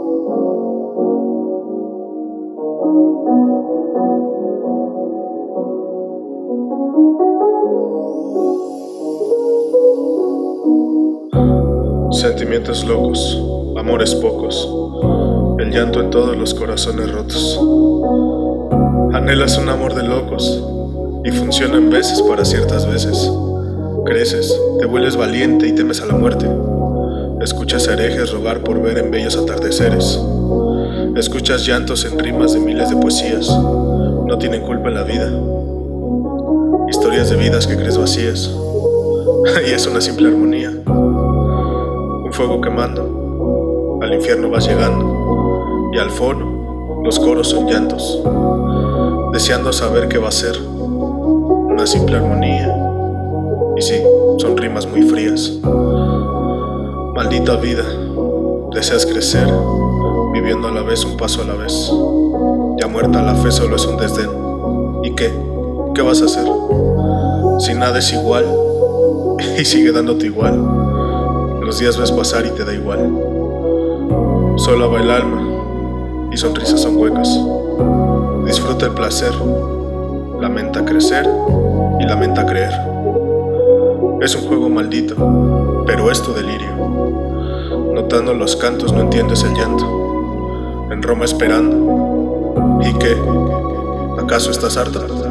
Sentimientos locos, amores pocos, el llanto en todos los corazones rotos. Anhelas un amor de locos y funciona en veces para ciertas veces. Creces, te vuelves valiente y temes a la muerte. Escuchas herejes rogar por ver en bellos atardeceres. Escuchas llantos en rimas de miles de poesías. No tienen culpa en la vida. Historias de vidas que crees vacías. Y es una simple armonía. Un fuego quemando, al infierno vas llegando, y al fondo los coros son llantos, deseando saber qué va a ser. Una simple armonía, y sí, son rimas muy frías. Maldita vida, deseas crecer, viviendo a la vez un paso a la vez. Ya muerta la fe solo es un desdén. ¿Y qué? ¿Qué vas a hacer? Si nada es igual, y sigue dándote igual. Los días ves pasar y te da igual. Sola va el alma y sonrisas son huecas. Disfruta el placer, lamenta crecer y lamenta creer. Es un juego maldito, pero es tu delirio. Notando los cantos no entiendes el llanto. En Roma esperando. ¿Y qué? ¿Acaso estás harta?